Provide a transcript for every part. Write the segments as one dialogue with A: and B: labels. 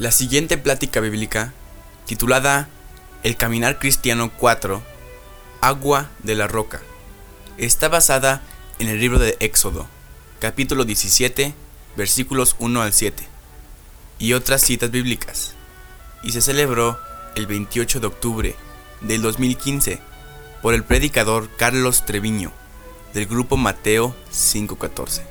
A: La siguiente plática bíblica, titulada El Caminar Cristiano 4, Agua de la Roca, está basada en el libro de Éxodo, capítulo 17, versículos 1 al 7, y otras citas bíblicas, y se celebró el 28 de octubre del 2015 por el predicador Carlos Treviño, del grupo Mateo 5:14.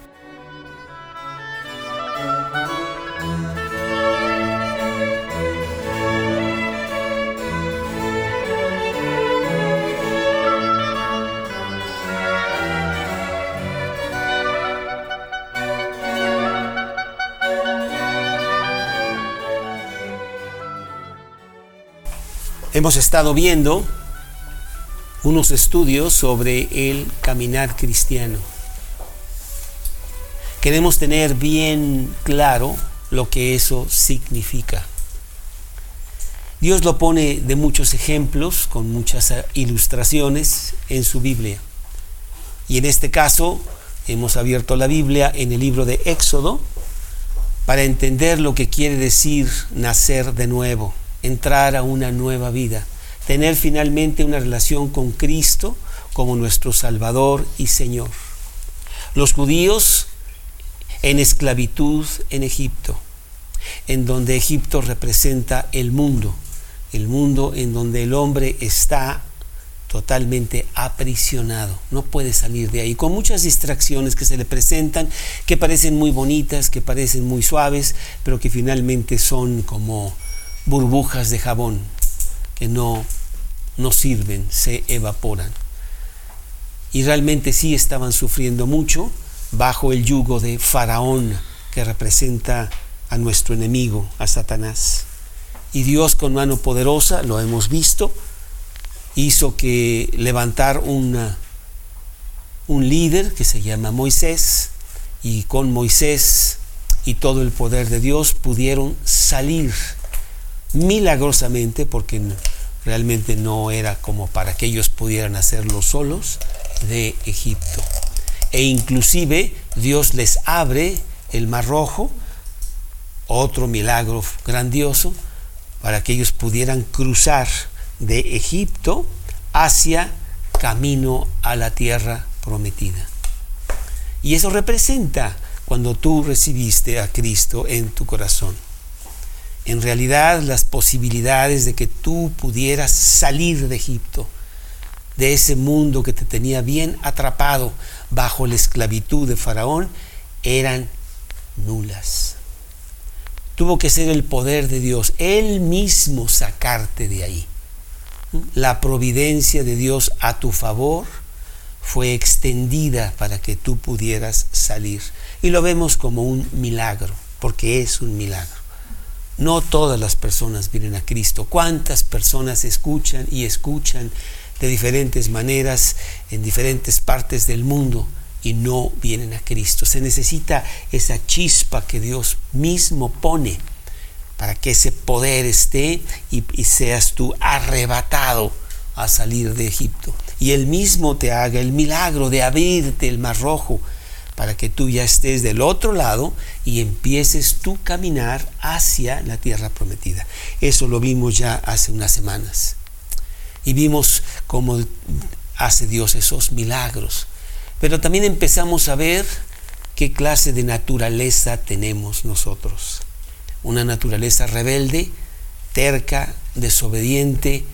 B: Hemos estado viendo unos estudios sobre el caminar cristiano. Queremos tener bien claro lo que eso significa. Dios lo pone de muchos ejemplos, con muchas ilustraciones en su Biblia. Y en este caso hemos abierto la Biblia en el libro de Éxodo para entender lo que quiere decir nacer de nuevo, entrar a una nueva vida, tener finalmente una relación con Cristo como nuestro Salvador y Señor. Los judíos en esclavitud en Egipto, en donde Egipto representa el mundo en donde el hombre está totalmente aprisionado, no puede salir de ahí, con muchas distracciones que se le presentan, que parecen muy bonitas, que parecen muy suaves, pero que finalmente son como burbujas de jabón que no sirven, se evaporan. Y realmente sí estaban sufriendo mucho bajo el yugo de Faraón, que representa a nuestro enemigo, a Satanás. Y Dios, con mano poderosa, lo hemos visto, hizo que levantar un líder que se llama Moisés, y con Moisés y todo el poder de Dios pudieron salir milagrosamente, porque realmente no era como para que ellos pudieran hacerlo solos, de Egipto. E inclusive Dios les abre el Mar Rojo, otro milagro grandioso, para que ellos pudieran cruzar de Egipto hacia camino a la tierra prometida. Y eso representa cuando tú recibiste a Cristo en tu corazón. En realidad, las posibilidades de que tú pudieras salir de Egipto, de ese mundo que te tenía bien atrapado bajo la esclavitud de Faraón, eran nulas. Tuvo que ser el poder de Dios, Él mismo sacarte de ahí. La providencia de Dios a tu favor fue extendida para que tú pudieras salir. Y lo vemos como un milagro, porque es un milagro. No todas las personas vienen a Cristo. ¿Cuántas personas escuchan y escuchan de diferentes maneras en diferentes partes del mundo y no vienen a Cristo? Se necesita esa chispa que Dios mismo pone para que ese poder esté y seas tú arrebatado a salir de Egipto. Y Él mismo te haga el milagro de abrirte el Mar Rojo, para que tú ya estés del otro lado y empieces tu caminar hacia la tierra prometida. Eso lo vimos ya hace unas semanas. Y vimos cómo hace Dios esos milagros. Pero también empezamos a ver qué clase de naturaleza tenemos nosotros. Una naturaleza rebelde, terca, desobediente,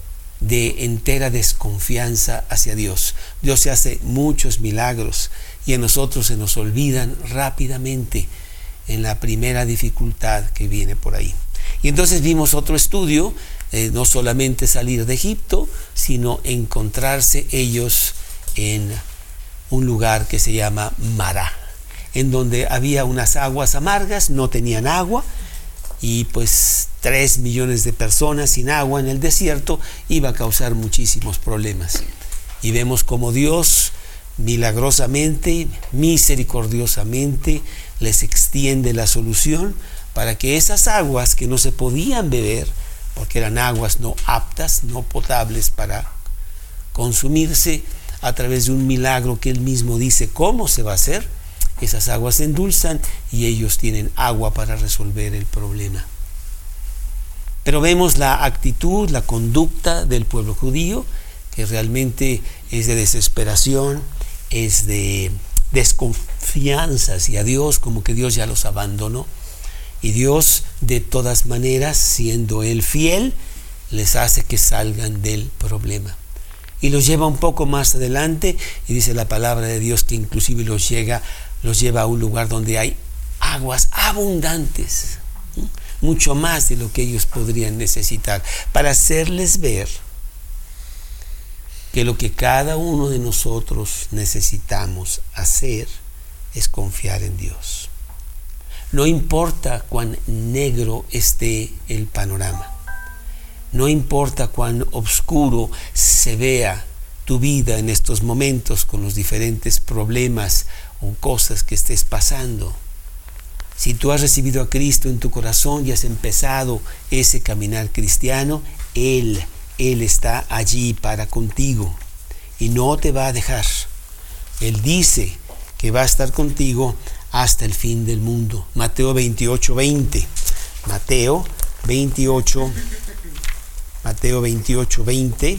B: de entera desconfianza hacia Dios. Dios se hace muchos milagros y a nosotros se nos olvidan rápidamente en la primera dificultad que viene por ahí. Y entonces vimos otro estudio, no solamente salir de Egipto, sino encontrarse ellos en un lugar que se llama Mará, en donde había unas aguas amargas, no tenían agua, y pues 3 millones de personas sin agua en el desierto iba a causar muchísimos problemas. Y vemos como Dios milagrosamente, misericordiosamente les extiende la solución para que esas aguas que no se podían beber, porque eran aguas no aptas, no potables para consumirse, a través de un milagro que Él mismo dice cómo se va a hacer, esas aguas se endulzan y ellos tienen agua para resolver el problema. Pero vemos la actitud, la conducta del pueblo judío, que realmente es de desesperación, es de desconfianza hacia Dios, como que Dios ya los abandonó. Y Dios, de todas maneras, siendo Él fiel, les hace que salgan del problema. Y los lleva un poco más adelante, y dice la palabra de Dios que inclusive los lleva a un lugar donde hay aguas abundantes, mucho más de lo que ellos podrían necesitar, para hacerles ver que lo que cada uno de nosotros necesitamos hacer es confiar en Dios. No importa cuán negro esté el panorama, no importa cuán oscuro se vea tu vida en estos momentos con los diferentes problemas o cosas que estés pasando. Si tú has recibido a Cristo en tu corazón y has empezado ese caminar cristiano, Él está allí para contigo y no te va a dejar. Él dice que va a estar contigo hasta el fin del mundo. Mateo 28:20. Mateo 28:20,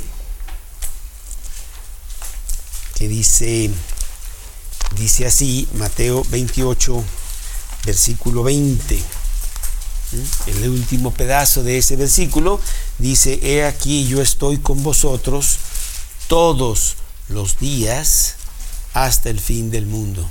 B: que dice así, Mateo 28, versículo 20. El último pedazo de ese versículo dice: he aquí yo estoy con vosotros todos los días hasta el fin del mundo.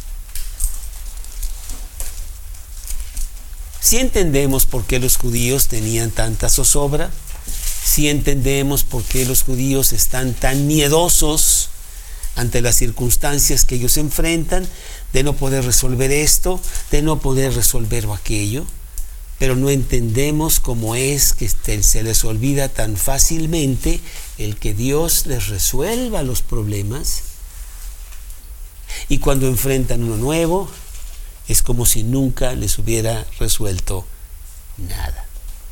B: Si entendemos por qué los judíos tenían tanta zozobra, si entendemos por qué los judíos están tan miedosos ante las circunstancias que ellos enfrentan, de no poder resolver esto, de no poder resolver aquello, pero no entendemos cómo es que se les olvida tan fácilmente el que Dios les resuelva los problemas, y cuando enfrentan uno nuevo, es como si nunca les hubiera resuelto nada.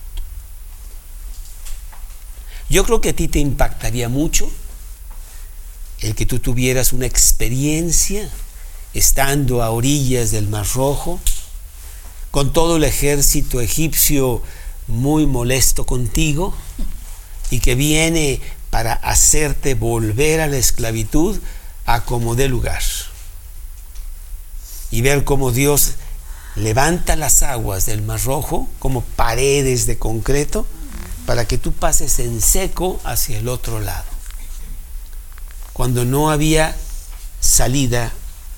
B: Yo creo que a ti te impactaría mucho el que tú tuvieras una experiencia estando a orillas del Mar Rojo, con todo el ejército egipcio muy molesto contigo y que viene para hacerte volver a la esclavitud a como dé lugar. Y ver cómo Dios levanta las aguas del Mar Rojo como paredes de concreto para que tú pases en seco hacia el otro lado, cuando no había salida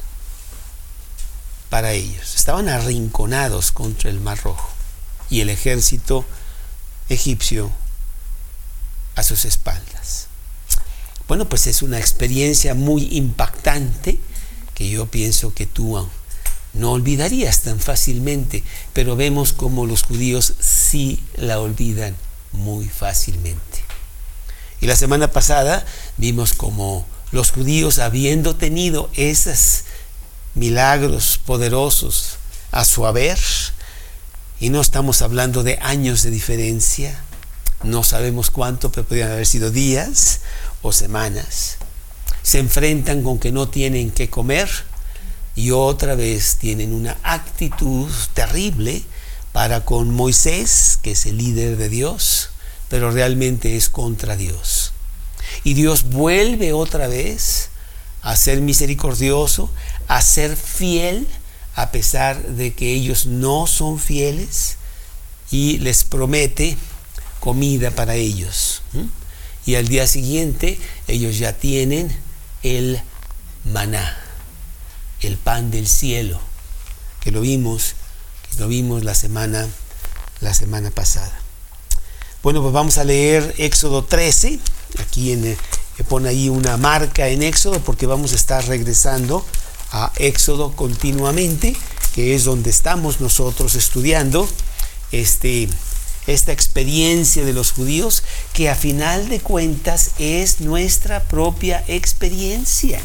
B: para ellos. Estaban arrinconados contra el Mar Rojo y el ejército egipcio a sus espaldas. Bueno, pues es una experiencia muy impactante que yo pienso que tú no olvidarías tan fácilmente, pero vemos cómo los judíos sí la olvidan muy fácilmente. Y la semana pasada vimos cómo los judíos, habiendo tenido esos milagros poderosos a su haber, y no estamos hablando de años de diferencia, no sabemos cuánto, pero podrían haber sido días o semanas, se enfrentan con que no tienen que comer y otra vez tienen una actitud terrible para con Moisés, que es el líder de Dios, pero realmente es contra Dios. Y Dios vuelve otra vez a ser misericordioso, a ser fiel, a pesar de que ellos no son fieles, y les promete comida para ellos. Y al día siguiente ellos ya tienen el maná, el pan del cielo, que lo vimos la semana pasada. Bueno, pues vamos a leer Éxodo 13. Aquí pone ahí una marca en Éxodo, porque vamos a estar regresando a Éxodo continuamente, que es donde estamos nosotros estudiando esta experiencia de los judíos, que a final de cuentas es nuestra propia experiencia.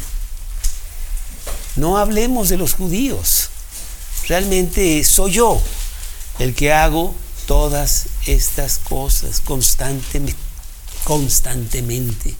B: No hablemos de los judíos. Realmente soy yo el que hago todas estas cosas constantemente.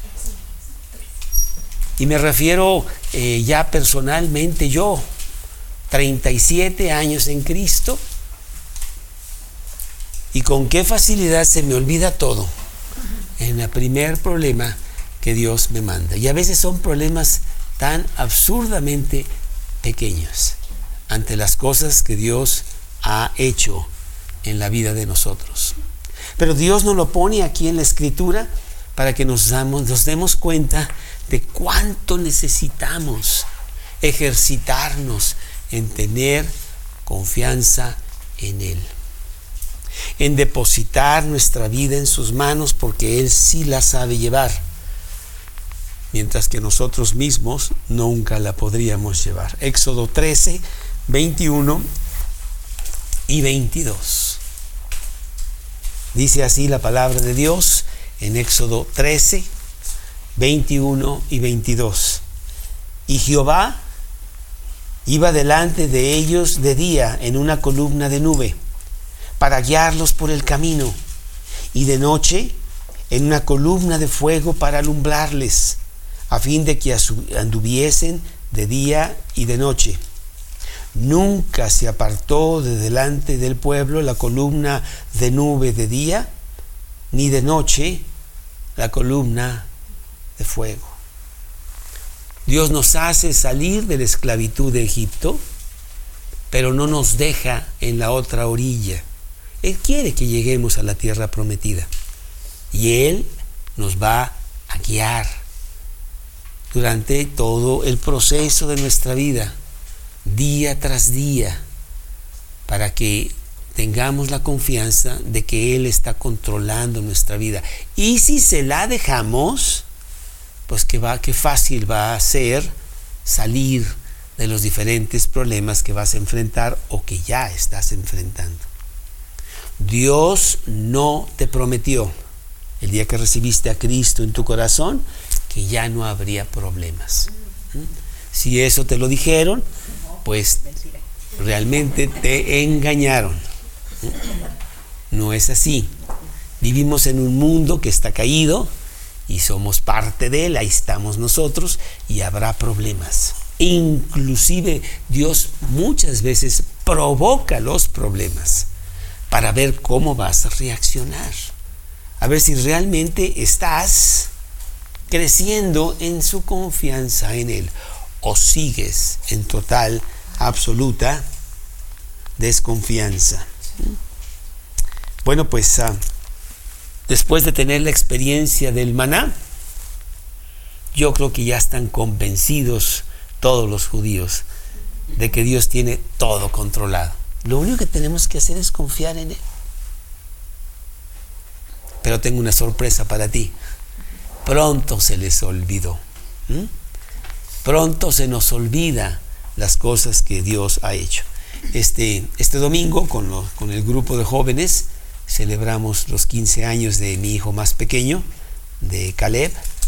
B: Y me refiero ya personalmente yo, 37 años en Cristo, Y con qué facilidad se me olvida todo en el primer problema que Dios me manda. Y a veces son problemas tan absurdamente pequeños ante las cosas que Dios ha hecho en la vida de nosotros. Pero Dios nos lo pone aquí en la Escritura para que nos demos cuenta de cuánto necesitamos ejercitarnos en tener confianza en Él, en depositar nuestra vida en sus manos, porque Él sí la sabe llevar, mientras que nosotros mismos nunca la podríamos llevar. Éxodo 13, 21 y 22. Dice así la palabra de Dios en Éxodo 13, 21 y 22. Y Jehová iba delante de ellos de día en una columna de nube para guiarlos por el camino, y de noche en una columna de fuego para alumbrarles, a fin de que anduviesen de día y de noche. Nunca se apartó de delante del pueblo la columna de nube de día, ni de noche la columna de fuego. Dios nos hace salir de la esclavitud de Egipto, pero no nos deja en la otra orilla. Él quiere que lleguemos a la tierra prometida, y Él nos va a guiar durante todo el proceso de nuestra vida, día tras día, para que tengamos la confianza de que Él está controlando nuestra vida. Y si se la dejamos, pues qué fácil va a ser salir de los diferentes problemas que vas a enfrentar o que ya estás enfrentando. Dios no te prometió, el día que recibiste a Cristo en tu corazón, que ya no habría problemas. Si eso te lo dijeron, pues realmente te engañaron. No es así. Vivimos en un mundo que está caído y somos parte de él, ahí estamos nosotros, y habrá problemas. Inclusive Dios muchas veces provoca los problemas para ver cómo vas a reaccionar, a ver si realmente estás creciendo en su confianza en Él o sigues en total, absoluta desconfianza. Bueno, pues después de tener la experiencia del maná, yo creo que ya están convencidos todos los judíos de que Dios tiene todo controlado. Lo único que tenemos que hacer es confiar en Él. Pero tengo una sorpresa para ti. Pronto se les olvidó. Pronto se nos olvida las cosas que Dios ha hecho. Este domingo con el grupo de jóvenes celebramos los 15 años de mi hijo más pequeño, de Caleb,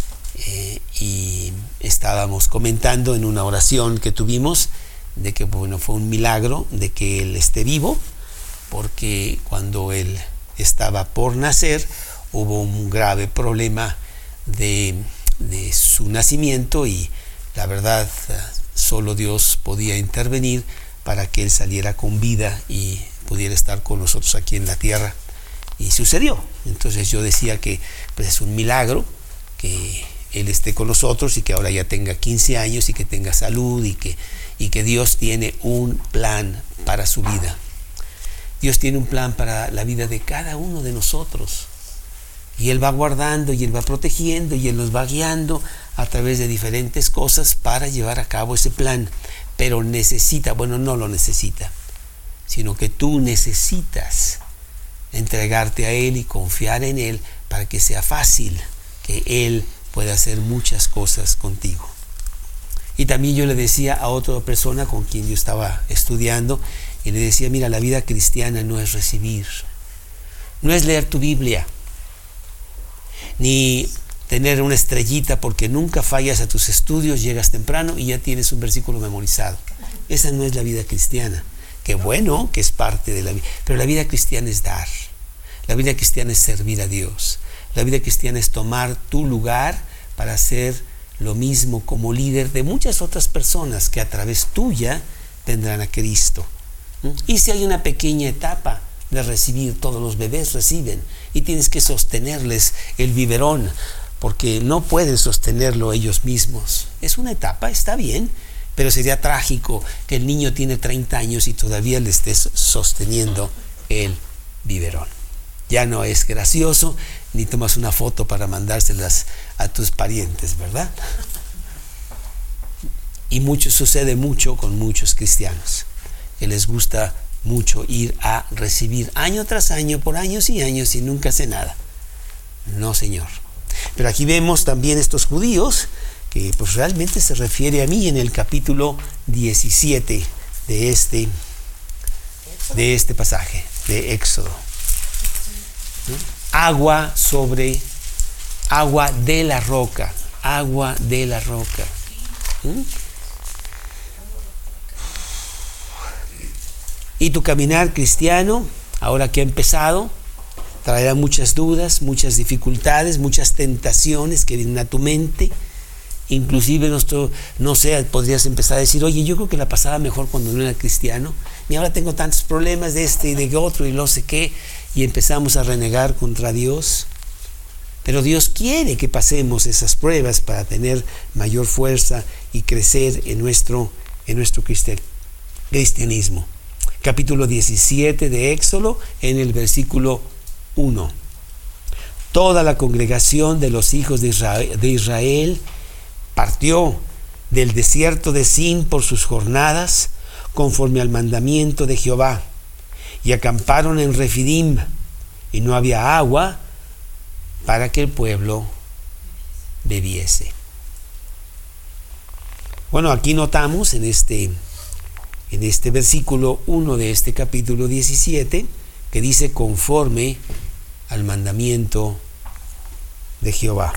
B: y estábamos comentando en una oración que tuvimos de que fue un milagro de que él esté vivo, porque cuando él estaba por nacer hubo un grave problema de su nacimiento, y la verdad solo Dios podía intervenir para que él saliera con vida y pudiera estar con nosotros aquí en la tierra, y sucedió. Entonces yo decía que pues es un milagro que él esté con nosotros y que ahora ya tenga 15 años y que tenga salud, y que Dios tiene un plan para su vida. Dios tiene un plan para la vida de cada uno de nosotros, y Él va guardando y Él va protegiendo y Él nos va guiando a través de diferentes cosas para llevar a cabo ese plan. Pero no lo necesita, sino que tú necesitas entregarte a Él y confiar en Él para que sea fácil que Él pueda hacer muchas cosas contigo. Y también yo le decía a otra persona con quien yo estaba estudiando, y le decía, mira, la vida cristiana no es recibir, no es leer tu Biblia, ni tener una estrellita porque nunca fallas a tus estudios, llegas temprano y ya tienes un versículo memorizado. Esa no es la vida cristiana. Qué bueno que es parte de la vida, pero la vida cristiana es dar. La vida cristiana es servir a Dios. La vida cristiana es tomar tu lugar para hacer lo mismo como líder de muchas otras personas que a través tuya vendrán a Cristo. Y si hay una pequeña etapa de recibir, todos los bebés reciben, y tienes que sostenerles el biberón, porque no pueden sostenerlo ellos mismos. Es una etapa, está bien, pero sería trágico que el niño tiene 30 años y todavía le estés sosteniendo el biberón. Ya no es gracioso, ni tomas una foto para mandárselas a tus parientes, ¿verdad? Y sucede mucho con muchos cristianos, que les gusta mucho ir a recibir año tras año, por años y años, y nunca hace nada. No, Señor. Pero aquí vemos también estos judíos, que pues realmente se refiere a mí en el capítulo 17 de este pasaje de Éxodo. ¿No? Agua de la roca, agua de la roca. ¿Mm? Y tu caminar cristiano, ahora que ha empezado, traerá muchas dudas, muchas dificultades, muchas tentaciones que vienen a tu mente. Inclusive, no sé, podrías empezar a decir, oye, yo creo que la pasaba mejor cuando no era cristiano, y ahora tengo tantos problemas de este y de otro y no sé qué, y empezamos a renegar contra Dios. Pero Dios quiere que pasemos esas pruebas para tener mayor fuerza y crecer en nuestro cristianismo. Capítulo 17 de Éxodo, en el versículo 1. Toda la congregación de los hijos de Israel partió del desierto de Sin por sus jornadas, conforme al mandamiento de Jehová, y acamparon en Refidim, y no había agua para que el pueblo bebiese. Bueno, aquí notamos en este versículo 1 de este capítulo 17, que dice conforme al mandamiento de Jehová.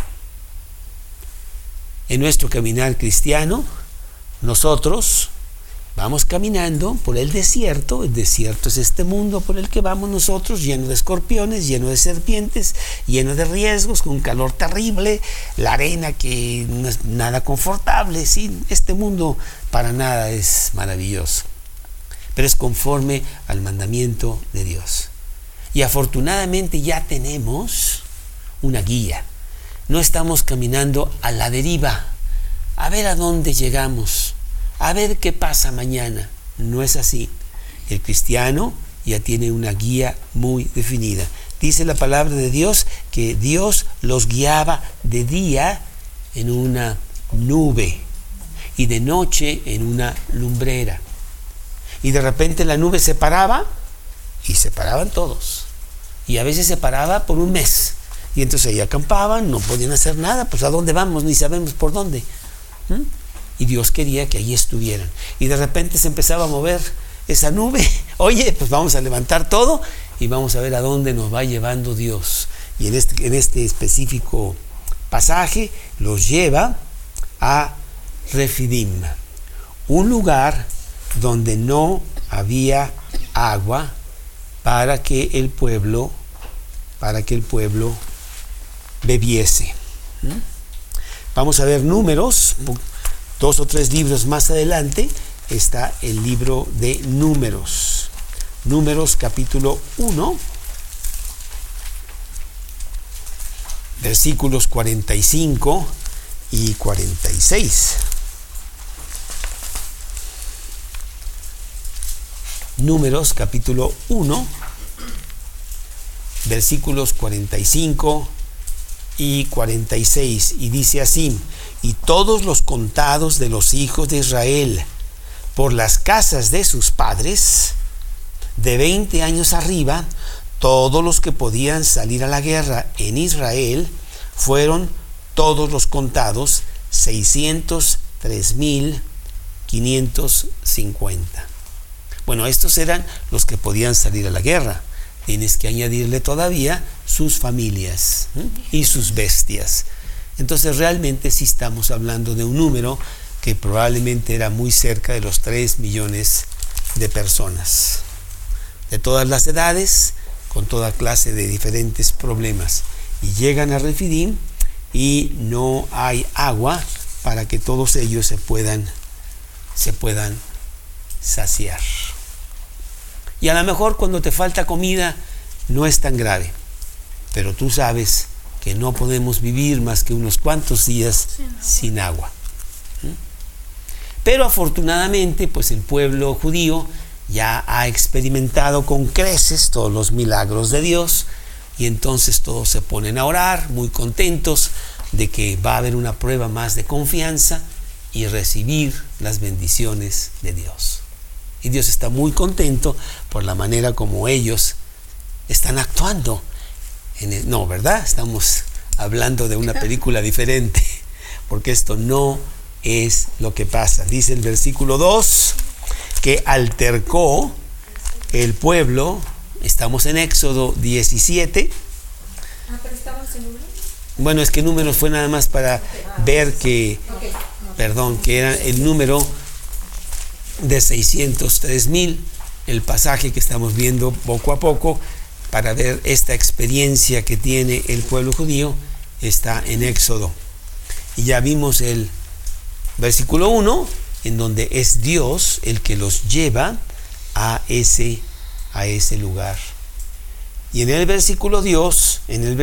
B: En nuestro caminar cristiano, nosotros vamos caminando por el desierto es este mundo por el que vamos nosotros, lleno de escorpiones, lleno de serpientes, lleno de riesgos, con un calor terrible, la arena que no es nada confortable, ¿sí? Este mundo para nada es maravilloso, pero es conforme al mandamiento de Dios. Y afortunadamente ya tenemos una guía. No estamos caminando a la deriva, a ver a dónde llegamos, a ver qué pasa mañana. No es así. El cristiano ya tiene una guía muy definida. Dice la palabra de Dios que Dios los guiaba de día en una nube y de noche en una lumbrera. Y de repente la nube se paraba y se paraban todos. Y a veces se paraba por un mes. Y entonces ahí acampaban, no podían hacer nada, pues ¿a dónde vamos? Ni sabemos por dónde. Y Dios quería que allí estuvieran. Y de repente se empezaba a mover esa nube. Oye, pues vamos a levantar todo y vamos a ver a dónde nos va llevando Dios. Y en este específico pasaje los lleva a Refidim, un lugar donde no había agua para que el pueblo bebiese. Vamos a ver Números, 2 o 3 libros más adelante está el libro de Números. Números capítulo 1, versículos 45 y 46. Números capítulo 1, versículos 45 y 46, y dice así: y todos los contados de los hijos de Israel por las casas de sus padres, de 20 años arriba, todos los que podían salir a la guerra en Israel, fueron todos los contados 603,550. Bueno, estos eran los que podían salir a la guerra. Tienes que añadirle todavía sus familias y sus bestias. Entonces realmente sí estamos hablando de un número que probablemente era muy cerca de los 3 millones de personas, de todas las edades, con toda clase de diferentes problemas. Y llegan a Refidim y no hay agua para que todos ellos se puedan saciar. Y a lo mejor cuando te falta comida no es tan grave, pero tú sabes que no podemos vivir más que unos cuantos días sin agua. Pero afortunadamente, pues el pueblo judío ya ha experimentado con creces todos los milagros de Dios, y entonces todos se ponen a orar, muy contentos de que va a haber una prueba más de confianza y recibir las bendiciones de Dios. Y Dios está muy contento por la manera como ellos están actuando. No, ¿verdad? Estamos hablando de una película diferente, porque esto no es lo que pasa. Dice el versículo 2 que altercó el pueblo. Estamos en Éxodo 17.
C: Pero estamos en Números.
B: Bueno, es que Números fue nada más para ver que, que era el número de 603,000, el pasaje que estamos viendo poco a poco para ver esta experiencia que tiene el pueblo judío. Está en Éxodo. Y ya vimos el versículo 1, en donde es Dios el que los lleva a ese lugar. Y en el versículo 2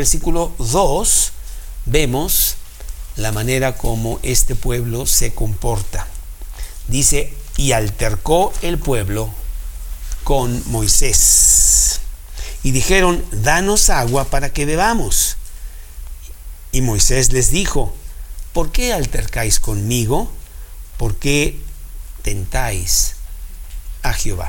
B: vemos la manera como este pueblo se comporta. Dice, y altercó el pueblo con Moisés. Y dijeron, danos agua para que bebamos. Y Moisés les dijo, ¿por qué altercáis conmigo? ¿Por qué tentáis a Jehová?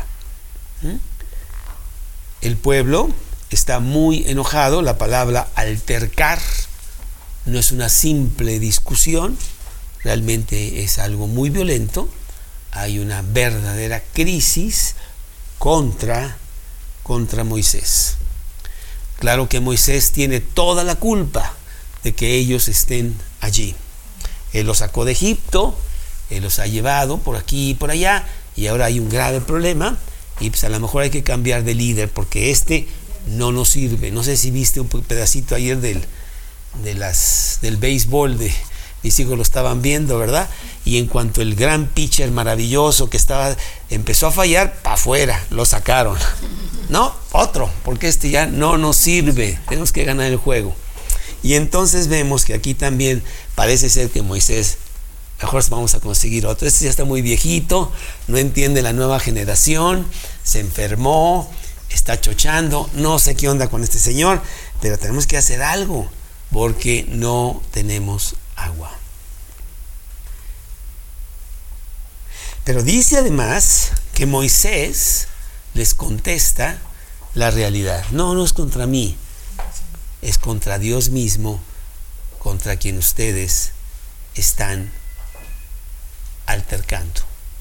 B: El pueblo está muy enojado. La palabra altercar no es una simple discusión, realmente es algo muy violento. Hay una verdadera crisis contra Moisés. Claro que Moisés tiene toda la culpa de que ellos estén allí. Él los sacó de Egipto, Él los ha llevado por aquí y por allá, y ahora hay un grave problema, y pues a lo mejor hay que cambiar de líder, porque no nos sirve. No sé si viste un pedacito ayer del béisbol, mis hijos lo estaban viendo, ¿verdad? Y en cuanto el gran pitcher maravilloso que empezó a fallar, para afuera, lo sacaron. No, otro, porque ya no nos sirve, tenemos que ganar el juego. Y entonces vemos que aquí también parece ser que Moisés, mejor vamos a conseguir otro. Este ya está muy viejito, no entiende la nueva generación, se enfermó, está chochando, no sé qué onda con este señor, pero tenemos que hacer algo, porque no tenemos agua. Pero dice además que Moisés les contesta la realidad. No es contra mí, es contra Dios mismo, contra quien ustedes están altercando.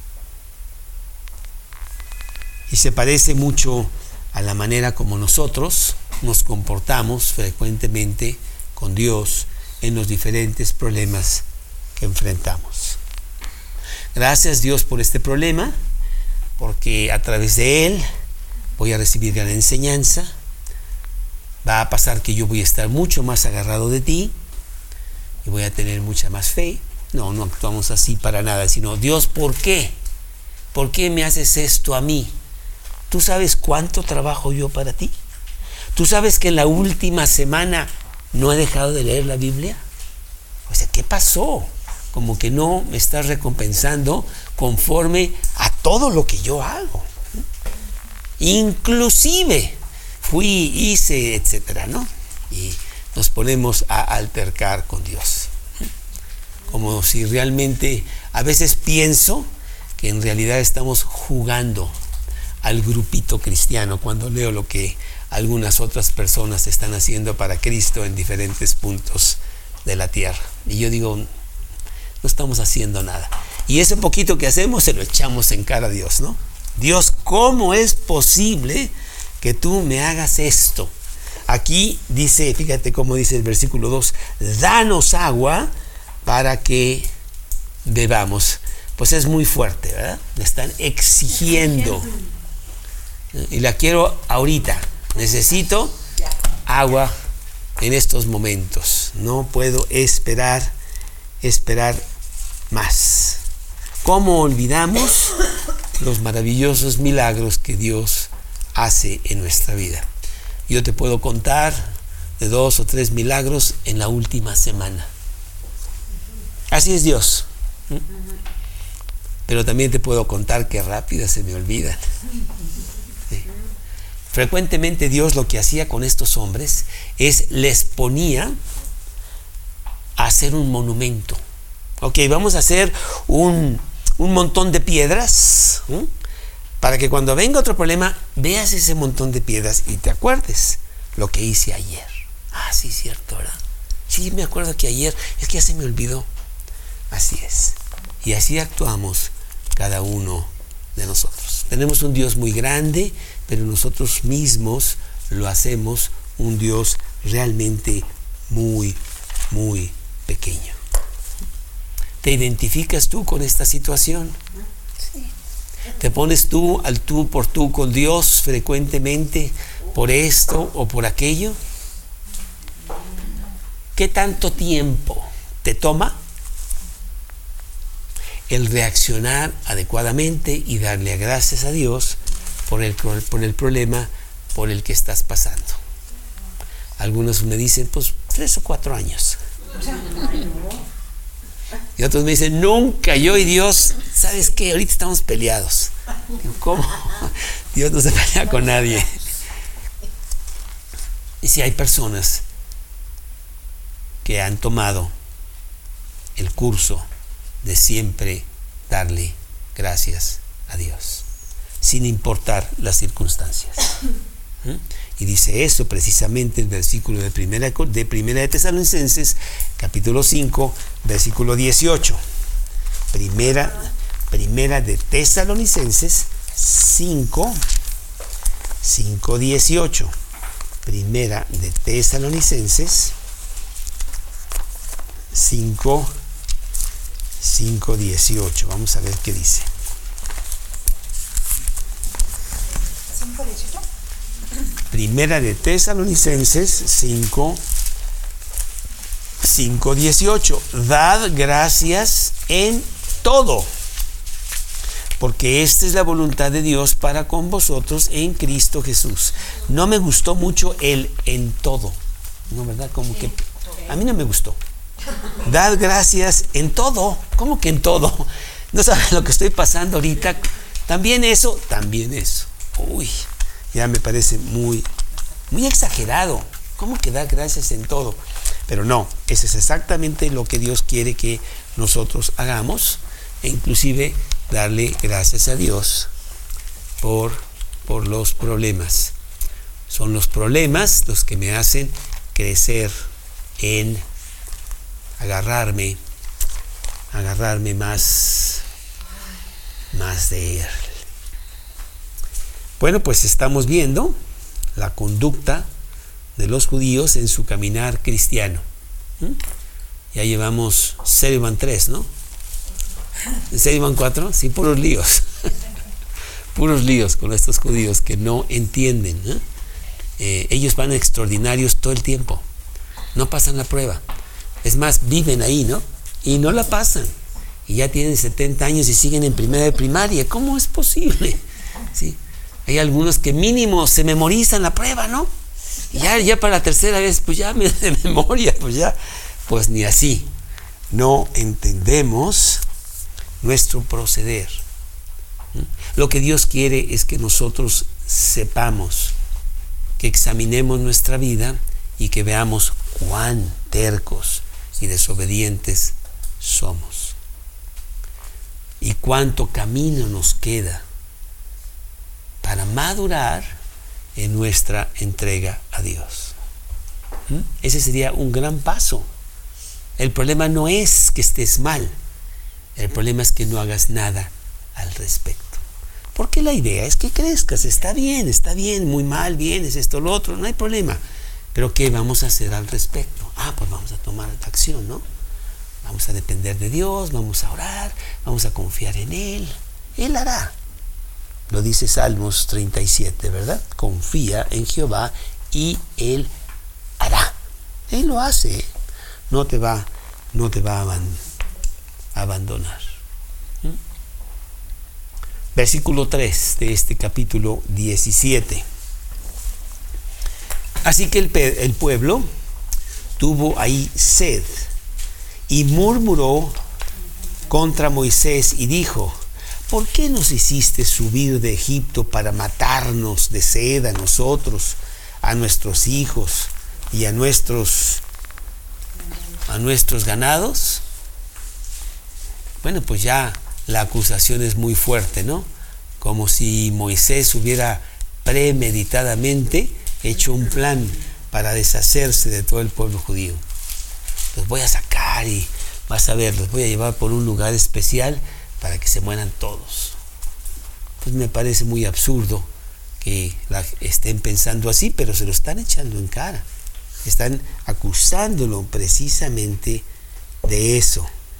B: Y se parece mucho a la manera como nosotros nos comportamos frecuentemente con Dios en los diferentes problemas que enfrentamos. Gracias Dios por este problema, porque a través de él voy a recibir gran enseñanza. Va a pasar que yo voy a estar mucho más agarrado de ti y voy a tener mucha más fe. No actuamos así para nada, sino Dios, ¿por qué? ¿Por qué me haces esto a mí? ¿Tú sabes cuánto trabajo yo para ti? ¿Tú sabes que en la última semana no he dejado de leer la Biblia? O sea, ¿qué pasó? Como que no me estás recompensando conforme a todo lo que yo hago. Inclusive hice, etcétera, ¿no? Y nos ponemos a altercar con Dios. Como si realmente, a veces pienso que en realidad estamos jugando al grupito cristiano cuando leo lo que algunas otras personas están haciendo para Cristo en diferentes puntos de la tierra. Y yo digo, no estamos haciendo nada. Y ese poquito que hacemos se lo echamos en cara a Dios, ¿no? Dios, ¿cómo es posible que tú me hagas esto? Aquí dice, fíjate cómo dice el versículo 2, danos agua para que bebamos. Pues es muy fuerte, ¿verdad? Me están exigiendo. Y la quiero ahorita. Necesito agua en estos momentos. No puedo esperar más. ¿Cómo olvidamos los maravillosos milagros que Dios hace en nuestra vida. Yo te puedo contar de 2 o 3 milagros en la última semana. Así es Dios. Pero también te puedo contar que rápido se me olvidan. Sí. Frecuentemente Dios lo que hacía con estos hombres es les ponía a hacer un monumento. Ok, vamos a hacer un montón de piedras, para que cuando venga otro problema veas ese montón de piedras y te acuerdes lo que hice ayer. Ah, sí, cierto, ¿verdad? Sí, me acuerdo que ayer, es que ya se me olvidó. Así es. Y así actuamos cada uno de nosotros. Tenemos un Dios muy grande, pero nosotros mismos lo hacemos un Dios realmente muy, muy pequeño. ¿Te identificas tú con esta situación?
C: Sí.
B: ¿Te pones tú al tú por tú con Dios frecuentemente por esto o por aquello? ¿Qué tanto tiempo te toma el reaccionar adecuadamente y darle gracias a Dios por el problema por el que estás pasando? Algunos me dicen, pues 3 o 4 años. Y otros me dicen, nunca. Yo y Dios, ¿sabes qué? Ahorita estamos peleados. ¿Cómo? Dios no se pelea con nadie. Y si hay personas que han tomado el curso de siempre darle gracias a Dios, sin importar las circunstancias. Y dice eso precisamente el versículo de primera de Tesalonicenses, capítulo 5, versículo 18. Primera de Tesalonicenses 5, 18. Primera de Tesalonicenses 5, 18. Vamos a ver qué dice.
C: 5:18.
B: Primera de Tesalonicenses 5, 18. Dad gracias en todo, porque esta es la voluntad de Dios para con vosotros en Cristo Jesús. No me gustó mucho el en todo, ¿no, verdad? Como que a mí no me gustó. Dad gracias en todo. ¿Cómo que en todo? No sabes lo que estoy pasando ahorita. También eso. Uy, ya me parece muy exagerado. ¿Cómo que dar gracias en todo? Pero no, eso es exactamente lo que Dios quiere que nosotros hagamos, e inclusive darle gracias a Dios por los problemas. Son los problemas los que me hacen crecer en agarrarme más de Él. Bueno, pues estamos viendo la conducta de los judíos en su caminar cristiano. Ya llevamos, serio van 3, ¿no? ¿En serio van 4? Sí, puros líos. Puros líos con estos judíos que no entienden, ¿eh? Ellos van extraordinarios todo el tiempo. No pasan la prueba. Es más, viven ahí, ¿no? Y no la pasan. Y ya tienen 70 años y siguen en primera de primaria. ¿Cómo es posible? ¿Sí? Hay algunos que mínimo se memorizan la prueba, ¿no? Y ya para la tercera vez, pues ya de memoria, pues ni así. No entendemos nuestro proceder. Lo que Dios quiere es que nosotros sepamos, que examinemos nuestra vida y que veamos cuán tercos y desobedientes somos y cuánto camino nos queda para madurar en nuestra entrega a Dios. Ese sería un gran paso. El problema no es que estés mal, el problema es que no hagas nada al respecto. Porque la idea es que crezcas. Está bien, muy mal, bien, es esto, lo otro, no hay problema. Pero ¿qué vamos a hacer al respecto? Pues vamos a tomar acción, ¿no? Vamos a depender de Dios, vamos a orar, vamos a confiar en Él. Él hará. Lo dice Salmos 37, ¿verdad? Confía en Jehová y Él hará. Él lo hace. No te va a abandonar. Versículo 3 de este capítulo 17. Así que el pueblo tuvo ahí sed y murmuró contra Moisés y dijo: ¿por qué nos hiciste subir de Egipto para matarnos de sed a nosotros, a nuestros hijos y a nuestros ganados? Bueno, pues ya la acusación es muy fuerte, ¿no? Como si Moisés hubiera premeditadamente hecho un plan para deshacerse de todo el pueblo judío. Los voy a sacar y vas a ver, los voy a llevar por un lugar especial para que se mueran todos. Pues me parece muy absurdo que estén pensando así, pero se lo están echando en cara. Están acusándolo precisamente de eso.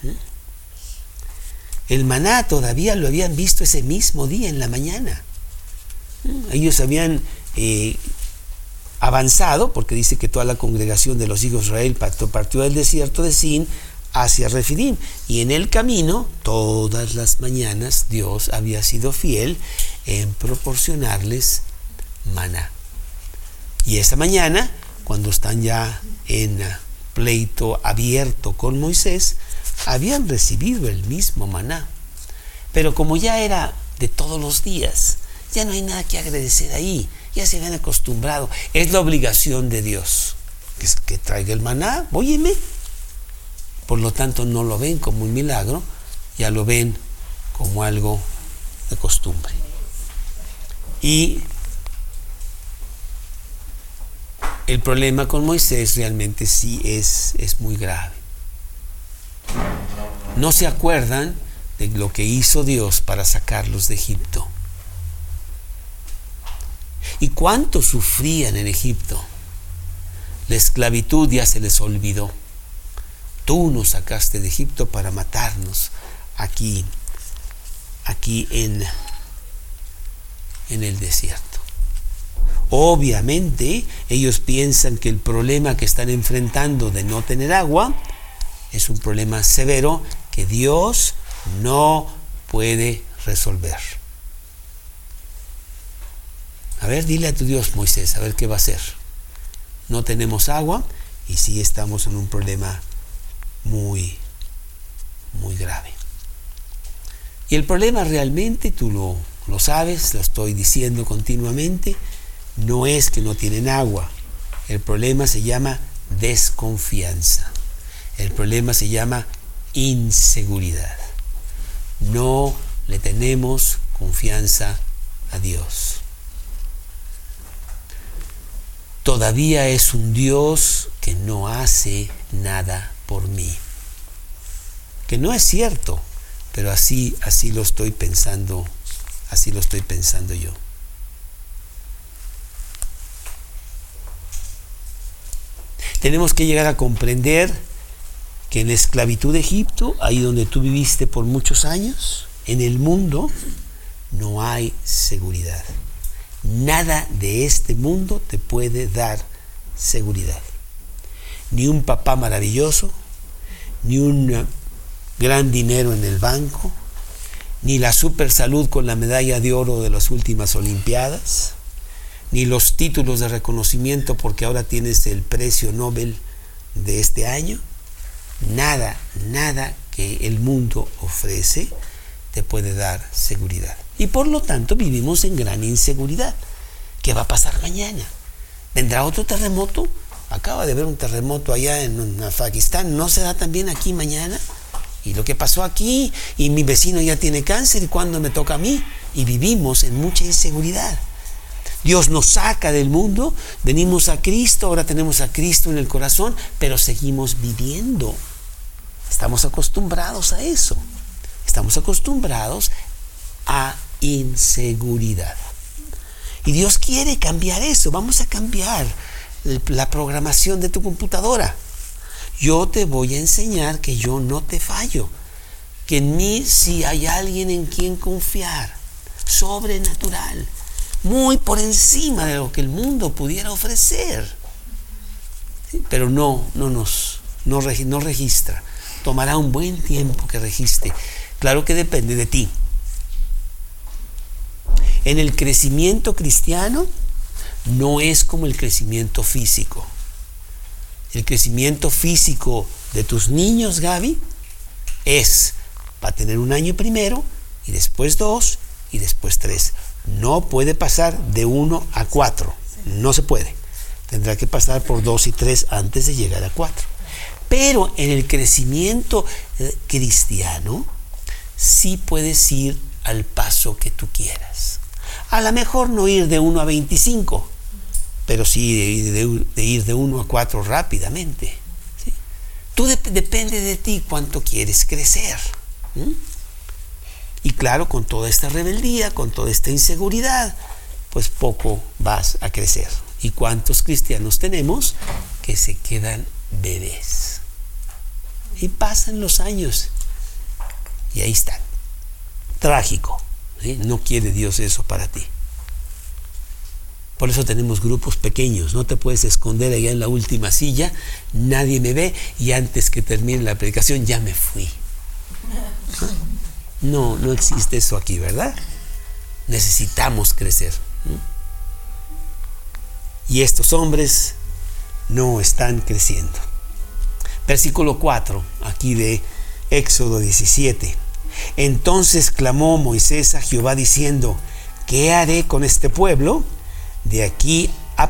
B: El maná todavía lo habían visto ese mismo día en la mañana. Ellos habían avanzado, porque dice que toda la congregación de los hijos de Israel partió del desierto de Sin hacia Refidim, y en el camino todas las mañanas Dios había sido fiel en proporcionarles maná. Y esa mañana, cuando están ya en pleito abierto con Moisés, habían recibido el mismo maná, pero como ya era de todos los días, ya no hay nada que agradecer ahí, ya se habían acostumbrado. Es la obligación de Dios que traiga el maná, óyeme. Por lo tanto, no lo ven como un milagro, ya lo ven como algo de costumbre. Y el problema con Moisés realmente sí es muy grave. No se acuerdan de lo que hizo Dios para sacarlos de Egipto. ¿Y cuánto sufrían en Egipto? La esclavitud ya se les olvidó. Tú nos sacaste de Egipto para matarnos aquí en el desierto. Obviamente, ellos piensan que el problema que están enfrentando de no tener agua es un problema severo que Dios no puede resolver. A ver, dile a tu Dios, Moisés, a ver qué va a hacer. No tenemos agua y sí estamos en un problema muy, muy grave. Y el problema realmente, tú lo sabes, lo estoy diciendo continuamente, no es que no tienen agua. El problema se llama desconfianza. El problema se llama inseguridad. No le tenemos confianza a Dios. Todavía es un Dios que no hace nada por mí. Que no es cierto, pero así lo estoy pensando, yo. Tenemos que llegar a comprender que en la esclavitud de Egipto, ahí donde tú viviste por muchos años, en el mundo no hay seguridad. Nada de este mundo te puede dar seguridad. Ni un papá maravilloso, ni un gran dinero en el banco, ni la super salud con la medalla de oro de las últimas Olimpiadas, ni los títulos de reconocimiento porque ahora tienes el premio Nobel de este año. Nada que el mundo ofrece te puede dar seguridad. Y por lo tanto vivimos en gran inseguridad. ¿Qué va a pasar mañana? ¿Vendrá otro terremoto? Acaba de haber un terremoto allá en Afganistán. ¿No será también aquí mañana? Y lo que pasó aquí, y mi vecino ya tiene cáncer, ¿y cuándo me toca a mí? Y vivimos en mucha inseguridad. Dios nos saca del mundo, venimos a Cristo, ahora tenemos a Cristo en el corazón, pero seguimos viviendo. Estamos acostumbrados a eso. Estamos acostumbrados a inseguridad. Y Dios quiere cambiar eso. Vamos a cambiar la programación de tu computadora. Yo te voy a enseñar que yo no te fallo, que en mí sí hay alguien en quien confiar, sobrenatural, muy por encima de lo que el mundo pudiera ofrecer. ¿Sí? Pero no registra. Tomará un buen tiempo que registre. Claro que depende de ti. En el crecimiento cristiano no es como el crecimiento físico. El crecimiento físico de tus niños, Gaby, va a tener 1 año primero, y después 2, y después 3. No puede pasar de 1 a 4. No se puede. Tendrá que pasar por 2 y 3 antes de llegar a 4. Pero en el crecimiento cristiano sí puedes ir al paso que tú quieras. A lo mejor no ir de 1 a 25, pero sí de ir de 1 a 4 rápidamente. ¿Sí? Depende de ti cuánto quieres crecer. Y claro, con toda esta rebeldía, con toda esta inseguridad, pues poco vas a crecer. ¿Y cuántos cristianos tenemos que se quedan bebés? Y pasan los años y ahí están. Trágico. ¿Sí? No quiere Dios eso para ti. Por eso tenemos grupos pequeños. No te puedes esconder allá en la última silla, nadie me ve y antes que termine la predicación ya me fui. No existe eso aquí, ¿verdad? Necesitamos crecer. Y estos hombres no están creciendo. Versículo 4, aquí de Éxodo 17. Entonces clamó Moisés a Jehová diciendo: ¿qué haré con este pueblo? De aquí a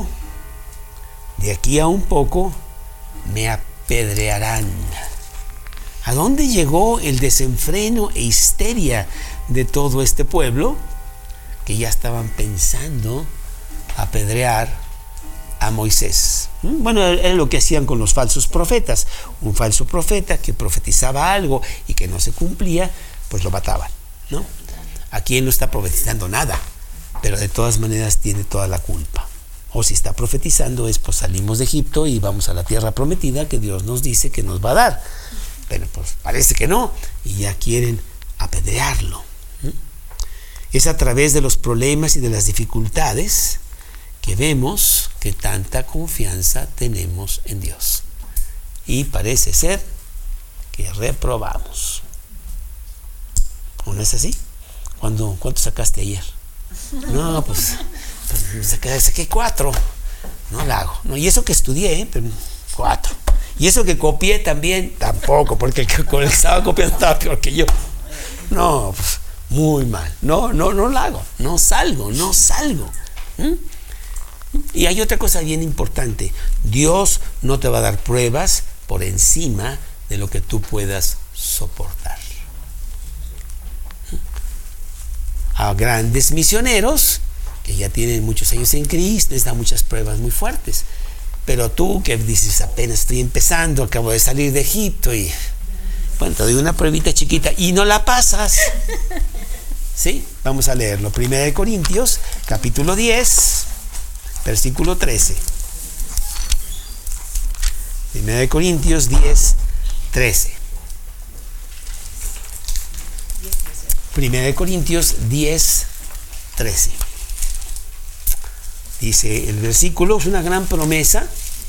B: un poco, me apedrearán. ¿A dónde llegó el desenfreno e histeria de todo este pueblo? Que ya estaban pensando apedrear a Moisés. Bueno, era lo que hacían con los falsos profetas. Un falso profeta que profetizaba algo y que no se cumplía, pues lo mataban, ¿no? Aquí él no está profetizando nada, pero de todas maneras tiene toda la culpa. O si está profetizando es, pues salimos de Egipto y vamos a la tierra prometida que Dios nos dice que nos va a dar. Pero pues parece que no, y ya quieren apedrearlo. Es a través de los problemas y de las dificultades que vemos que tanta confianza tenemos en Dios. Y parece ser que reprobamos. ¿O no es así? ¿Cuánto sacaste ayer? No, pues saqué 4. No la hago. No, y eso que estudié, pero 4. Y eso que copié también, tampoco, porque el que estaba copiando estaba peor que yo. No, pues muy mal. No la hago. No salgo. Y hay otra cosa bien importante. Dios no te va a dar pruebas por encima de lo que tú puedas soportar. A grandes misioneros que ya tienen muchos años en Cristo les da muchas pruebas muy fuertes. Pero tú que dices, apenas estoy empezando, acabo de salir de Egipto y bueno, te doy una pruebita chiquita y no la pasas. ¿Sí? Vamos a leerlo. 1 Corintios, capítulo 10, versículo 13. 1 Corintios 10, 13. 1 Corintios 10, 13. Dice el versículo, es una gran promesa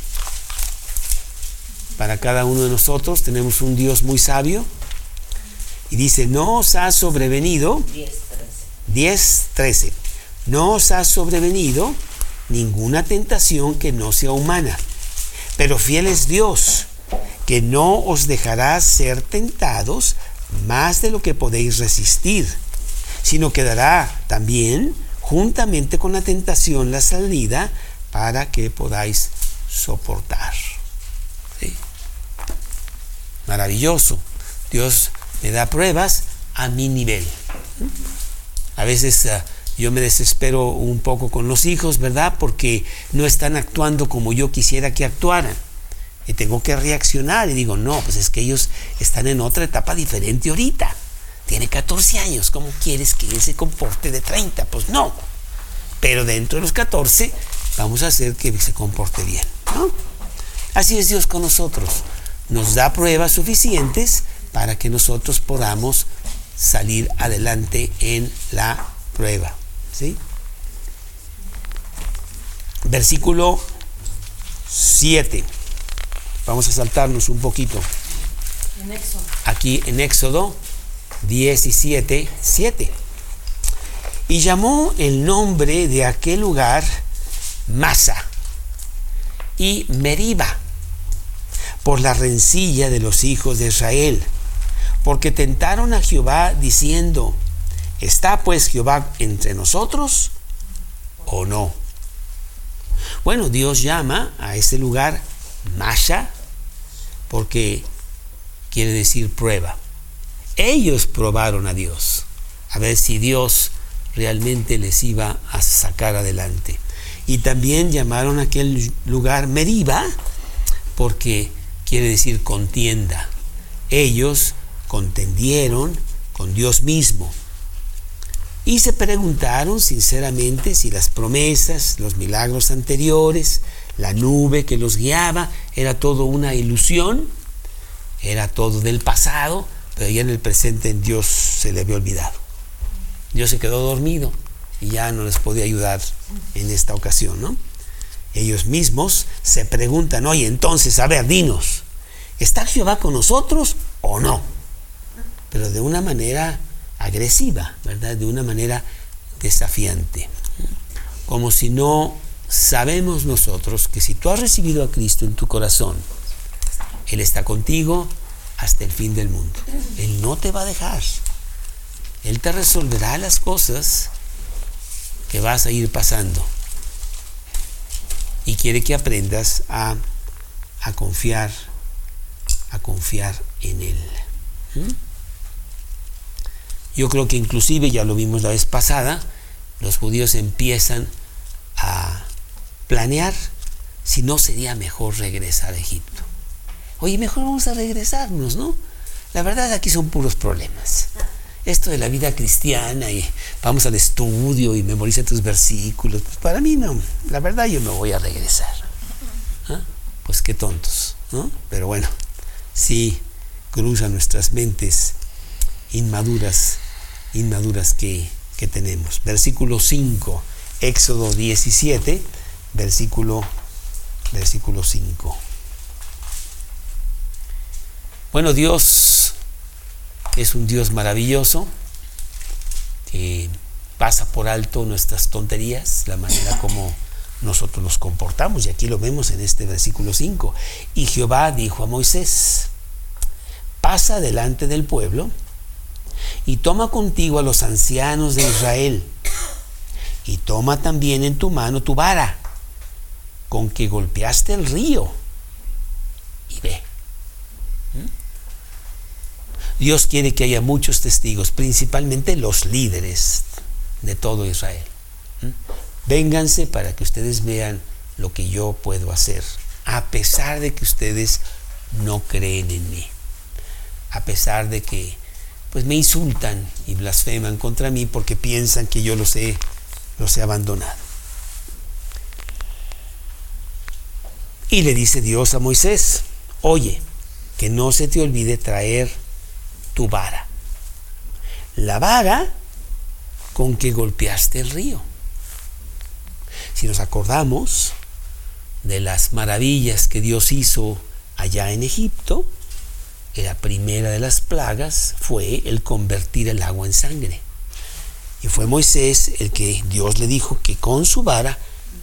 B: para cada uno de nosotros. Tenemos un Dios muy sabio. Y dice, no os ha sobrevenido, 10, 13. No os ha sobrevenido ninguna tentación que no sea humana, pero fiel es Dios, que no os dejará ser tentados más de lo que podéis resistir, sino que dará también juntamente con la tentación la salida para que podáis soportar. ¿Sí? Maravilloso. Dios me da pruebas a mi nivel. A veces yo me desespero un poco con los hijos, ¿verdad? Porque no están actuando como yo quisiera que actuaran. Y tengo que reaccionar y digo, no, pues es que ellos están en otra etapa diferente ahorita. Tiene 14 años, ¿cómo quieres que él se comporte de 30? Pues no. Pero dentro de los 14 vamos a hacer que se comporte bien, ¿no? Así es Dios con nosotros. Nos da pruebas suficientes para que nosotros podamos salir adelante en la prueba, ¿sí? Versículo 7. Vamos a saltarnos un poquito. Aquí en Éxodo 17, 7. Y llamó el nombre de aquel lugar Masa y Meriba, por la rencilla de los hijos de Israel, porque tentaron a Jehová diciendo: ¿está pues Jehová entre nosotros o no? Bueno, Dios llama a ese lugar Masha porque quiere decir prueba. Ellos probaron a Dios, a ver si Dios realmente les iba a sacar adelante. Y también llamaron a aquel lugar Meriba porque quiere decir contienda. Ellos contendieron con Dios mismo y se preguntaron sinceramente si las promesas, los milagros anteriores, la nube que los guiaba, era todo una ilusión, era todo del pasado, pero ya en el presente en Dios se le había olvidado. Dios se quedó dormido y ya no les podía ayudar en esta ocasión, ¿no? Ellos mismos se preguntan: oye, entonces, a ver, dinos, ¿está Jehová con nosotros o no? Pero de una manera agresiva, ¿verdad? De una manera desafiante. Como si no sabemos nosotros que si tú has recibido a Cristo en tu corazón, Él está contigo hasta el fin del mundo. Él no te va a dejar. Él te resolverá las cosas que vas a ir pasando. Y quiere que aprendas a confiar en Él. Yo creo que inclusive, ya lo vimos la vez pasada, los judíos empiezan a planear si no sería mejor regresar a Egipto. Oye, mejor vamos a regresarnos, ¿no? La verdad, aquí son puros problemas. Esto de la vida cristiana y vamos al estudio y memoriza tus versículos, pues para mí no, la verdad yo me voy a regresar. ¿Ah? Pues qué tontos, ¿no? Pero bueno, sí cruzan nuestras mentes inmaduras que tenemos. Versículo 5, Éxodo 17, versículo 5. Bueno, Dios es un Dios maravilloso que pasa por alto nuestras tonterías, la manera como nosotros nos comportamos, y aquí lo vemos en este versículo 5. Y Jehová dijo a Moisés: pasa delante del pueblo y toma contigo a los ancianos de Israel, y toma también en tu mano tu vara con que golpeaste el río, y ve. Dios quiere que haya muchos testigos, principalmente los líderes de todo Israel. Vénganse para que ustedes vean lo que yo puedo hacer, a pesar de que ustedes no creen en mí, a pesar de que pues me insultan y blasfeman contra mí porque piensan que yo los he abandonado. Y le dice Dios a Moisés: oye, que no se te olvide traer tu vara, la vara con que golpeaste el río. Si nos acordamos de las maravillas que Dios hizo allá en Egipto, la primera de las plagas fue el convertir el agua en sangre. Y fue Moisés el que Dios le dijo que con su vara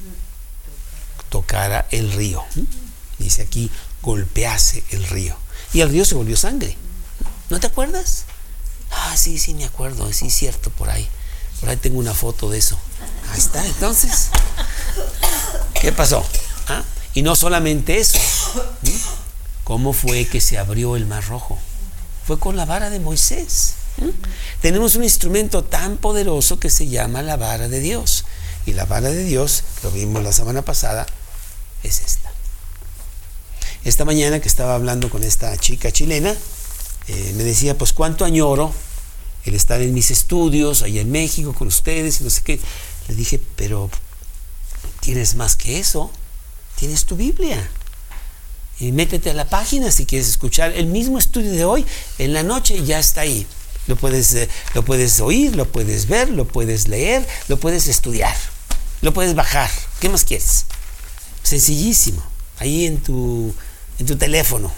B: tocara el río. Dice aquí, golpease el río. Y el río se volvió sangre. ¿No te acuerdas? Ah, sí, me acuerdo. Sí, cierto, por ahí. Por ahí tengo una foto de eso. Ahí está, entonces. ¿Qué pasó? ¿Ah? Y no solamente eso. ¿Cómo fue que se abrió el Mar Rojo? Fue con la vara de Moisés. Tenemos un instrumento tan poderoso que se llama la vara de Dios. Y la vara de Dios, lo vimos la semana pasada, es esta. Esta mañana que estaba hablando con esta chica chilena, me decía, pues cuánto añoro el estar en mis estudios allá en México con ustedes y no sé qué. Le dije, pero tienes más que eso, tienes tu Biblia. Y métete a la página si quieres escuchar el mismo estudio de hoy, en la noche ya está ahí. Lo puedes oír, lo puedes ver, lo puedes leer, lo puedes estudiar, lo puedes bajar. ¿Qué más quieres? Sencillísimo, ahí en tu teléfono.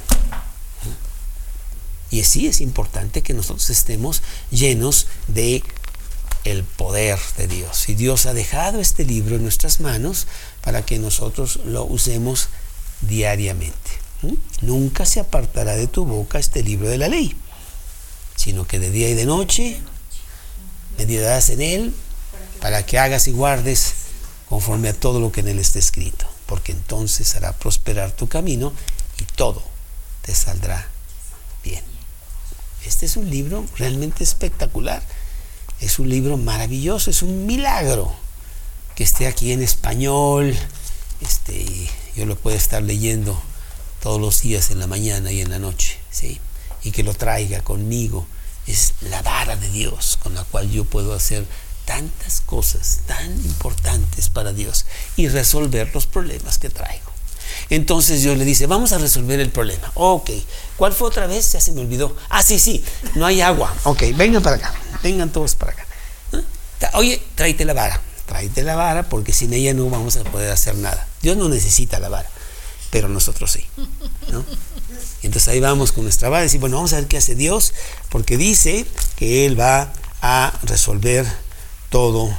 B: Y sí, es importante que nosotros estemos llenos de el poder de Dios. Y Dios ha dejado este libro en nuestras manos para que nosotros lo usemos diariamente. Nunca se apartará de tu boca este libro de la ley, sino que de día y de noche meditarás en él, para que hagas y guardes conforme a todo lo que en él está escrito, porque entonces hará prosperar tu camino y todo te saldrá bien. Este es un libro realmente espectacular. Es un libro maravilloso, es un milagro que esté aquí en español. Yo lo puedo estar leyendo todos los días en la mañana y en la noche, ¿sí? Y que lo traiga conmigo. Es la vara de Dios con la cual yo puedo hacer tantas cosas tan importantes para Dios y resolver los problemas que traigo. Entonces Dios le dice, vamos a resolver el problema. Ok, ¿cuál fue otra vez? Ya se me olvidó. Sí, no hay agua. Ok, vengan para acá, vengan todos para acá. Oye, tráete la vara, porque sin ella no vamos a poder hacer nada. Dios no necesita la vara, pero nosotros sí, ¿no? Entonces ahí vamos con nuestra vara y decimos, bueno, vamos a ver qué hace Dios, porque dice que Él va a resolver todo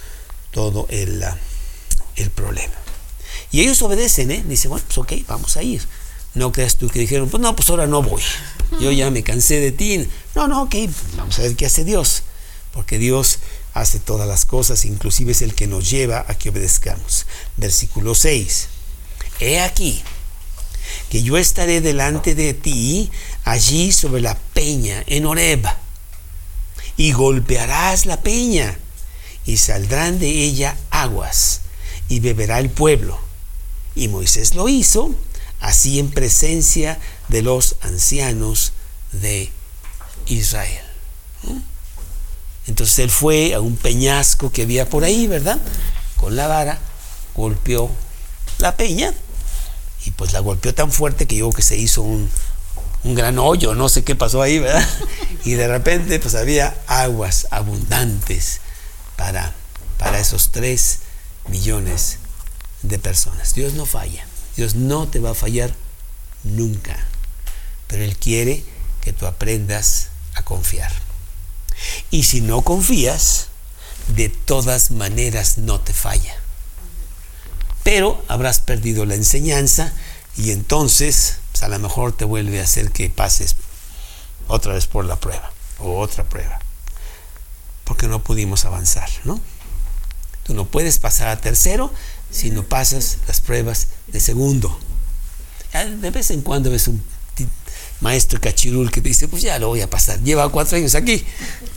B: el problema. Y ellos obedecen, Dicen, bueno, pues ok, vamos a ir. No creas tú que dijeron, pues no, pues ahora no voy. Yo ya me cansé de ti. No, ok, vamos a ver qué hace Dios. Porque Dios hace todas las cosas, inclusive es el que nos lleva a que obedezcamos. Versículo 6. He aquí que yo estaré delante de ti allí sobre la peña en Horeb, y golpearás la peña, y saldrán de ella aguas, y beberá el pueblo. Y Moisés lo hizo así en presencia de los ancianos de Israel. Entonces él fue a un peñasco que había por ahí, ¿verdad? Con la vara golpeó la peña, y pues la golpeó tan fuerte que yo creo que se hizo un gran hoyo, no sé qué pasó ahí, ¿verdad? Y de repente pues había aguas abundantes para esos 3 millones de personas. Dios no falla, Dios no te va a fallar nunca, pero Él quiere que tú aprendas a confiar. Y si no confías, de todas maneras no te falla, pero habrás perdido la enseñanza, y entonces pues a lo mejor te vuelve a hacer que pases otra vez por la prueba o otra prueba, porque no pudimos avanzar, ¿no? Tú no puedes pasar a tercero si no pasas las pruebas de segundo. De vez en cuando ves un maestro cachirul que te dice, pues ya lo voy a pasar, lleva 4 años aquí.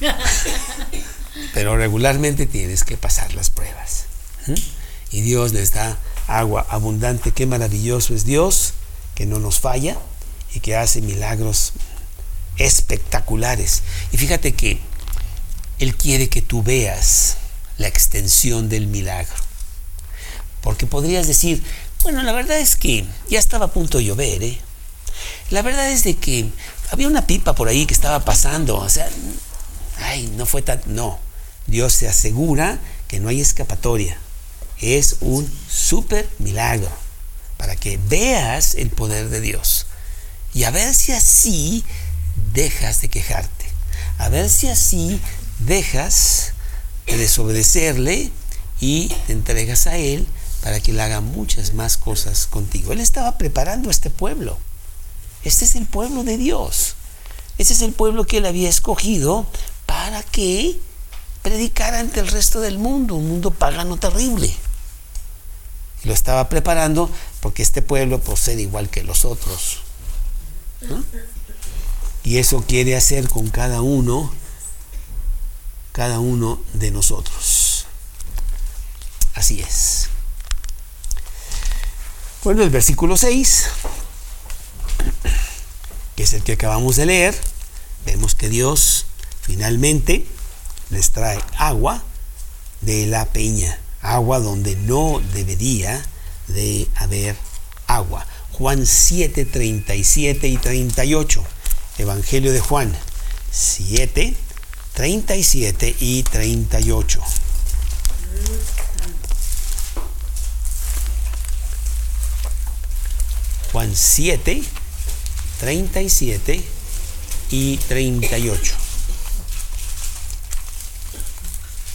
B: Pero regularmente tienes que pasar las pruebas. Y Dios les da agua abundante. Qué maravilloso es Dios, que no nos falla y que hace milagros espectaculares. Y fíjate que Él quiere que tú veas la extensión del milagro. Porque podrías decir, bueno, la verdad es que ya estaba a punto de llover, La verdad es de que había una pipa por ahí que estaba pasando, o sea, no fue tan... No, Dios se asegura que no hay escapatoria. Es un súper milagro para que veas el poder de Dios, y a ver si así dejas de quejarte, a ver si así dejas de desobedecerle y te entregas a Él para que Él haga muchas más cosas contigo. Él estaba preparando a este pueblo. Este es el pueblo de Dios. Este es el pueblo que Él había escogido para que predicara ante el resto del mundo, un mundo pagano terrible. Y lo estaba preparando porque este pueblo pues era igual que los otros, ¿no? Y eso quiere hacer con cada uno de nosotros. Así es. Bueno, el versículo 6, que es el que acabamos de leer, vemos que Dios finalmente les trae agua de la peña, agua donde no debería de haber agua. Juan 7, 37 y 38. Evangelio de Juan 7, 37 y 38. Juan 7, 37 y 38.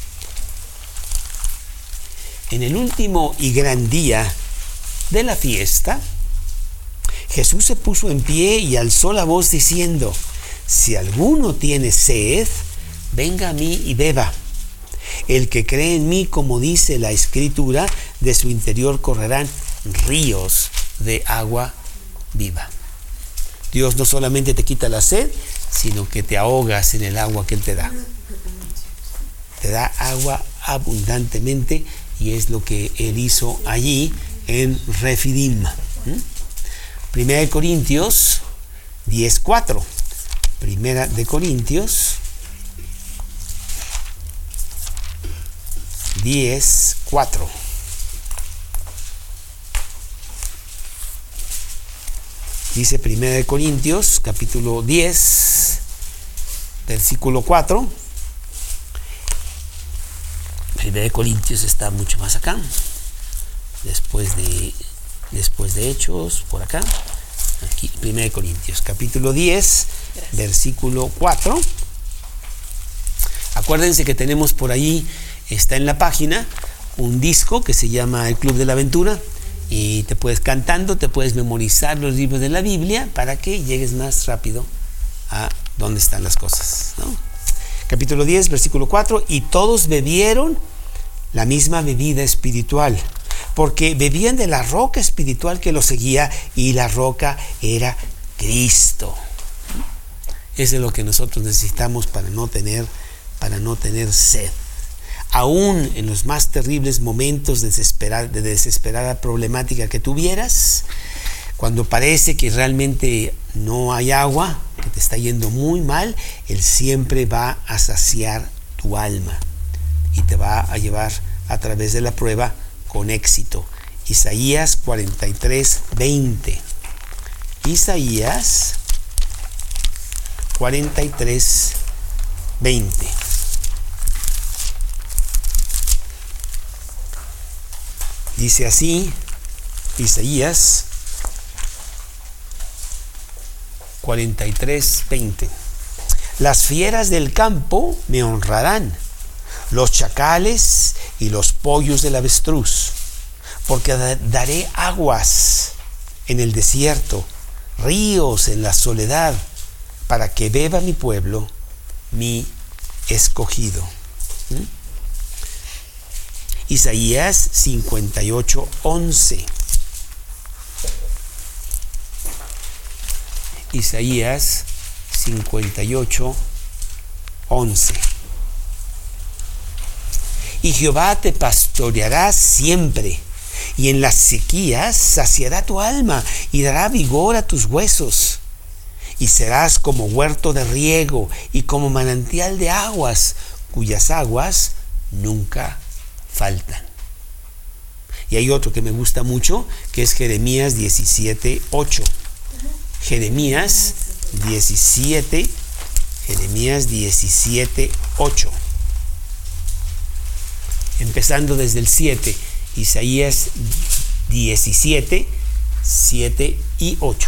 B: en el último y gran día de la fiesta, Jesús se puso en pie y alzó la voz diciendo: si alguno tiene sed, venga a mí y beba. El que cree en mí, como dice la Escritura, de su interior correrán ríos de agua viva. Dios no solamente te quita la sed, sino que te ahogas en el agua que Él te da. Te da agua abundantemente, y es lo que Él hizo allí en Refidim. Primera de Corintios 10:4. Primera de Corintios 10:4. Dice Primera de Corintios, capítulo 10, versículo 4. Primera de Corintios está mucho más acá, después de Hechos, por acá. Aquí, Primera de Corintios, capítulo 10, versículo 4. Acuérdense que tenemos por ahí, está en la página, un disco que se llama El Club de la Aventura, y te puedes cantando, te puedes memorizar los libros de la Biblia para que llegues más rápido a dónde están las cosas, ¿no? Capítulo 10, versículo 4. Y todos bebieron la misma bebida espiritual, porque bebían de la roca espiritual que los seguía, y la roca era Cristo. Eso es lo que nosotros necesitamos para no tener sed. Aún en los más terribles momentos de desesperada problemática que tuvieras, cuando parece que realmente no hay agua, que te está yendo muy mal, Él siempre va a saciar tu alma y te va a llevar a través de la prueba con éxito. Isaías 43:20. Isaías 43:20. Dice así, Isaías 43:20. Las fieras del campo me honrarán, los chacales y los pollos del avestruz, porque daré aguas en el desierto, ríos en la soledad, para que beba mi pueblo, mi escogido. Isaías 58:11. Isaías 58:11. Y Jehová te pastoreará siempre, y en las sequías saciará tu alma y dará vigor a tus huesos. Y serás como huerto de riego y como manantial de aguas, cuyas aguas nunca faltan. Y hay otro que me gusta mucho, que es Jeremías 17:8. Jeremías 17:8. Empezando desde el 7, Isaías 17:7 y 8.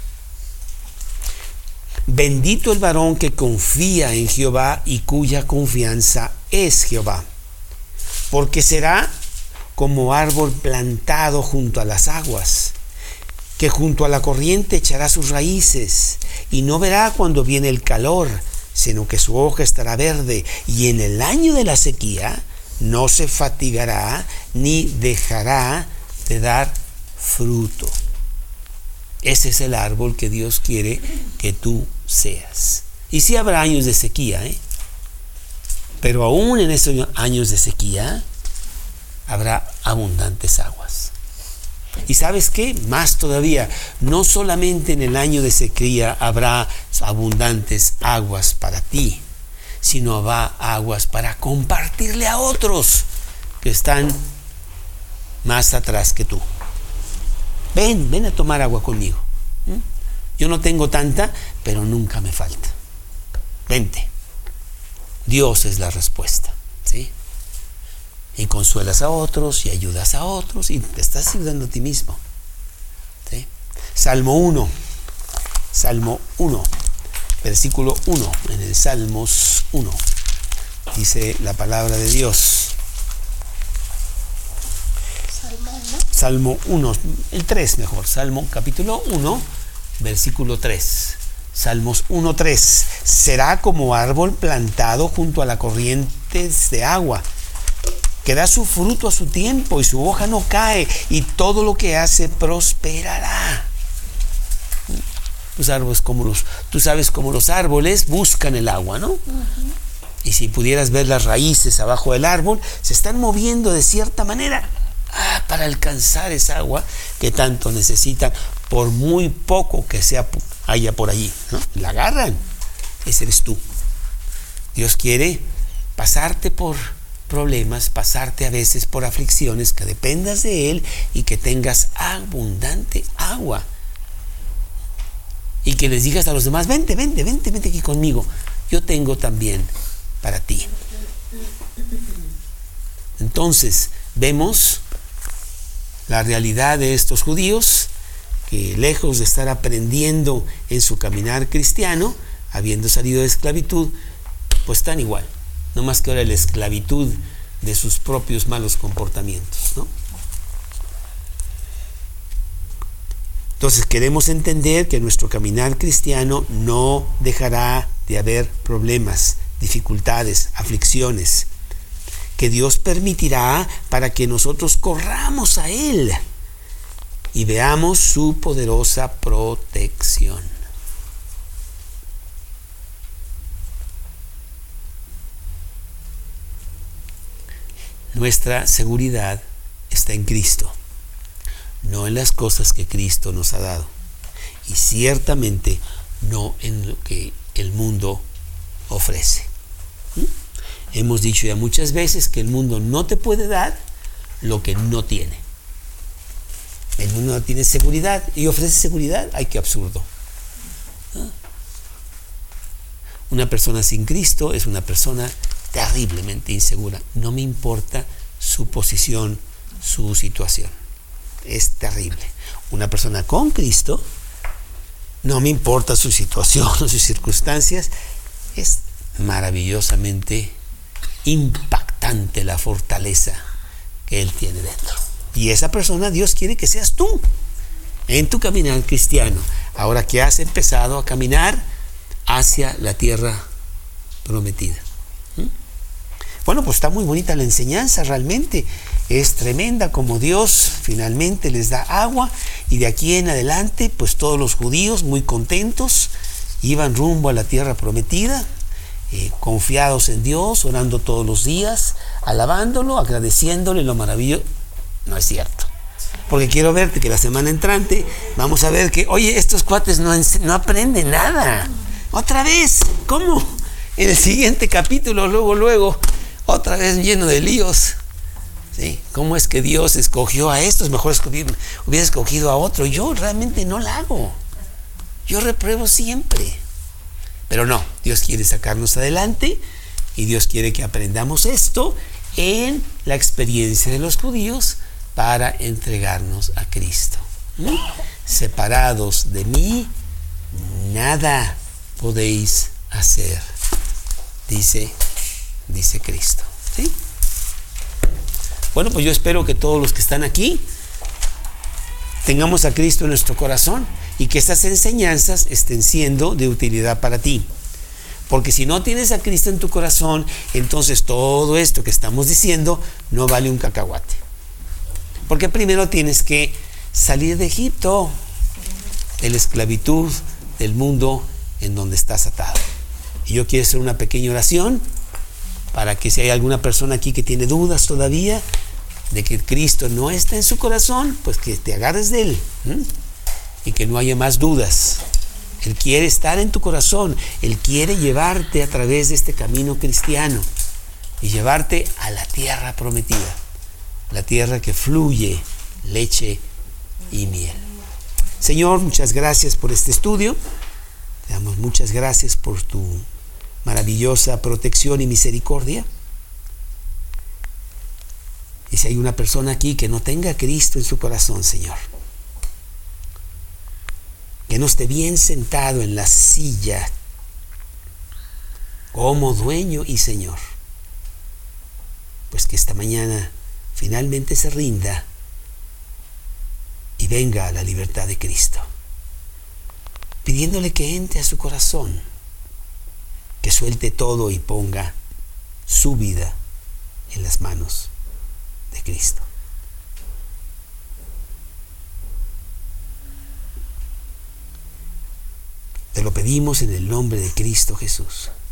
B: Bendito el varón que confía en Jehová y cuya confianza es Jehová, porque será como árbol plantado junto a las aguas, que junto a la corriente echará sus raíces, y no verá cuando viene el calor, sino que su hoja estará verde, y en el año de la sequía no se fatigará ni dejará de dar fruto. Ese es el árbol que Dios quiere que tú seas. Y sí habrá años de sequía, pero aún en esos años de sequía habrá abundantes aguas. ¿Y sabes qué? Más todavía, no solamente en el año de sequía habrá abundantes aguas para ti, sino habrá aguas para compartirle a otros que están más atrás que tú. Ven a tomar agua conmigo. Yo no tengo tanta, pero nunca me falta. Vente. Dios es la respuesta, ¿sí? Y consuelas a otros y ayudas a otros y te estás ayudando a ti mismo, ¿sí? Salmo 1, versículo 1, en el Salmos 1, dice la palabra de Dios: Salmo 1, el 3 mejor, Salmo capítulo 1, versículo 3. Salmos 1:3. Será como árbol plantado junto a las corrientes de agua, que da su fruto a su tiempo y su hoja no cae, y todo lo que hace prosperará. Tú sabes cómo los árboles buscan el agua, ¿no? Y si pudieras ver las raíces abajo del árbol, se están moviendo de cierta manera para alcanzar esa agua que tanto necesitan, por muy poco que haya por allí, ¿no? La agarran. Ese eres tú. Dios quiere pasarte por problemas, pasarte a veces por aflicciones, que dependas de Él y que tengas abundante agua. Y que les digas a los demás, vente aquí conmigo. Yo tengo también para ti. Entonces, vemos la realidad de estos judíos, que lejos de estar aprendiendo en su caminar cristiano, habiendo salido de esclavitud, pues están igual, no más que ahora la esclavitud de sus propios malos comportamientos, ¿no? Entonces queremos entender que nuestro caminar cristiano no dejará de haber problemas, dificultades, aflicciones, que Dios permitirá para que nosotros corramos a Él y veamos su poderosa protección. Nuestra seguridad está en Cristo, no en las cosas que Cristo nos ha dado, y ciertamente no en lo que el mundo ofrece. Hemos dicho ya muchas veces que el mundo no te puede dar lo que no tiene. El mundo no tiene seguridad y ofrece seguridad. ¡Ay, qué absurdo! Una persona sin Cristo es una persona terriblemente insegura. No me importa su posición, su situación. Es terrible. Una persona con Cristo, no me importa su situación o sus circunstancias, es maravillosamente impactante la fortaleza que Él tiene dentro. Y esa persona Dios quiere que seas tú en tu caminar cristiano, ahora que has empezado a caminar hacia la tierra prometida. Bueno, pues está muy bonita la enseñanza, realmente es tremenda como Dios finalmente les da agua, y de aquí en adelante pues todos los judíos muy contentos iban rumbo a la tierra prometida, confiados en Dios, orando todos los días, alabándolo, agradeciéndole lo maravilloso. No es cierto, porque quiero verte que la semana entrante vamos a ver que, oye, estos cuates no aprenden nada. Otra vez, ¿cómo? En el siguiente capítulo, luego, otra vez lleno de líos. ¿Sí? ¿Cómo es que Dios escogió a estos? Mejor hubiera escogido a otro. Yo realmente no la hago. Yo repruebo siempre. Pero no, Dios quiere sacarnos adelante y Dios quiere que aprendamos esto en la experiencia de los judíos para entregarnos a Cristo. Separados de mí, nada podéis hacer, dice Cristo. ¿Sí? Bueno, pues yo espero que todos los que están aquí tengamos a Cristo en nuestro corazón y que estas enseñanzas estén siendo de utilidad para ti. Porque si no tienes a Cristo en tu corazón, entonces todo esto que estamos diciendo no vale un cacahuate. Porque primero tienes que salir de Egipto, de la esclavitud del mundo en donde estás atado. Y yo quiero hacer una pequeña oración para que si hay alguna persona aquí que tiene dudas todavía de que Cristo no está en su corazón, pues que te agarres de Él, y que no haya más dudas. Él quiere estar en tu corazón, Él quiere llevarte a través de este camino cristiano y llevarte a la tierra prometida, la tierra que fluye leche y miel. Señor, muchas gracias por este estudio. Te damos muchas gracias por tu maravillosa protección y misericordia. Y si hay una persona aquí que no tenga a Cristo en su corazón, Señor, que no esté bien sentado en la silla como dueño y Señor, pues que esta mañana finalmente se rinda y venga a la libertad de Cristo, pidiéndole que entre a su corazón, que suelte todo y ponga su vida en las manos de Cristo. Te lo pedimos en el nombre de Cristo Jesús.